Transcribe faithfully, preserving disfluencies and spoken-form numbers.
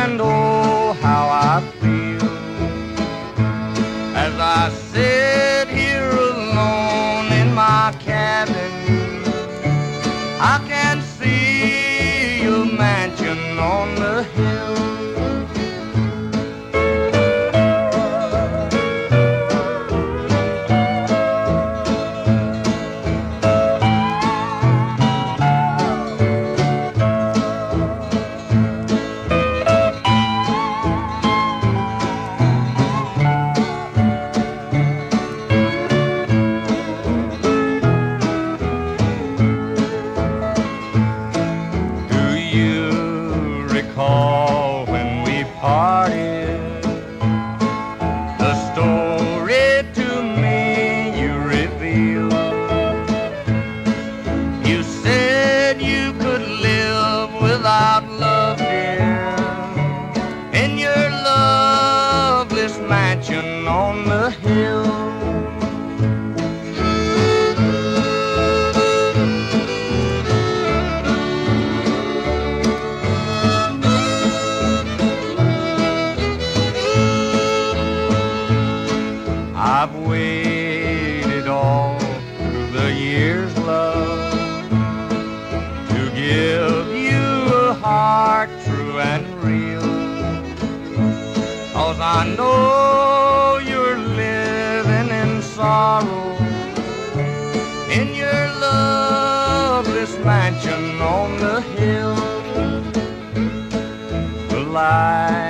and oh, how I feel as I sit here alone in my cabin. I can see your mansion on the hill. Recall when we parted, the story to me you revealed. You said you could live without love, dear, in your loveless mansion on the hill. I've waited all through the years, love, to give you a heart true and real. 'Cause I know you're living in sorrow in your loveless mansion on the hill. The light